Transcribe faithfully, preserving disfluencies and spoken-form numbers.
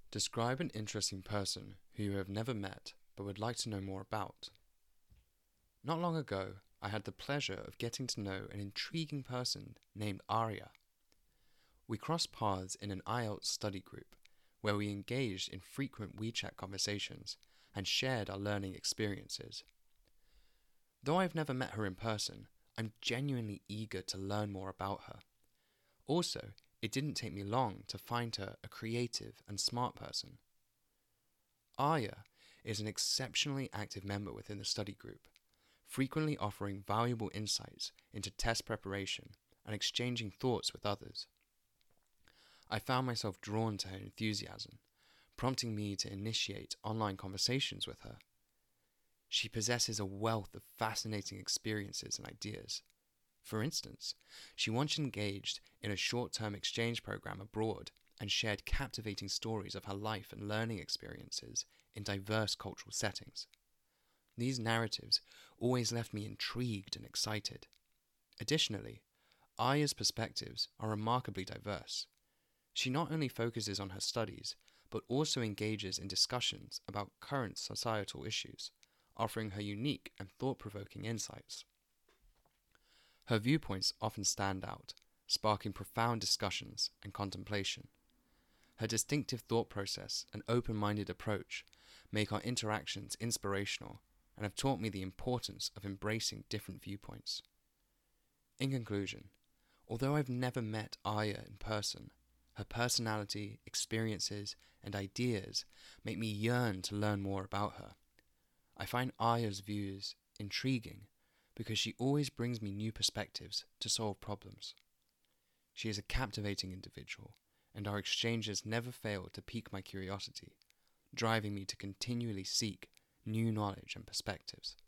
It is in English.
Describe an interesting person who you have never met but would like to know more about. Not long ago, I had the pleasure of getting to know an intriguing person named Arya. We crossed paths in an I E L T S study group where we engaged in frequent WeChat conversations and shared our learning experiences. Though I've never met her in person, I'm genuinely eager to learn more about her. Also, it didn't take me long to find her a creative and smart person. Arya is an exceptionally active member within the study group, frequently offering valuable insights into test preparation and exchanging thoughts with others. I found myself drawn to her enthusiasm, prompting me to initiate online conversations with her. She possesses a wealth of fascinating experiences and ideas. For instance, she once engaged in a short-term exchange program abroad and shared captivating stories of her life and learning experiences in diverse cultural settings. These narratives always left me intrigued and excited. Additionally, Arya's perspectives are remarkably diverse. She not only focuses on her studies, but also engages in discussions about current societal issues, offering her unique and thought-provoking insights. Her viewpoints often stand out, sparking profound discussions and contemplation. Her distinctive thought process and open-minded approach make our interactions inspirational and have taught me the importance of embracing different viewpoints. In conclusion, although I've never met Arya in person, her personality, experiences, and ideas make me yearn to learn more about her. I find Arya's views intriguing because she always brings me new perspectives to solve problems. She is a captivating individual, and our exchanges never fail to pique my curiosity, driving me to continually seek new knowledge and perspectives.